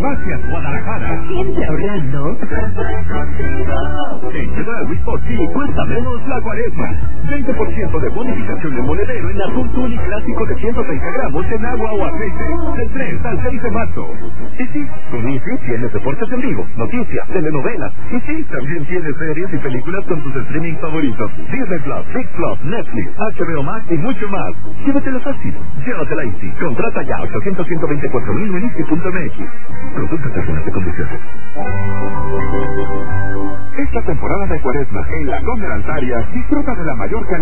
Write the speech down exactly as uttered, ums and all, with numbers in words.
Farmacias Guadalajara. Siempre ahorrando. En Chedraui por ti cuesta menos la cuaresma. veinte por ciento de bonificación de monedero en atún tuni clásico de ciento treinta gramos en agua o aceite. Del tres al seis de marzo. Y sí, con Easy tienes deportes en vivo, noticias, telenovelas. Y sí, también tienes series y películas con tus streaming favoritos. Disney Plus, Big Plus, Netflix, H B O Max y mucho más. Llévatela fácil. Llévatela Easy. Contrata ya ochocientos, ciento veinticuatro mil en easy punto m x. Consulta términos y condiciones. Esta temporada de cuaresma en la Góndola Altaria disfruta de la mayor calidad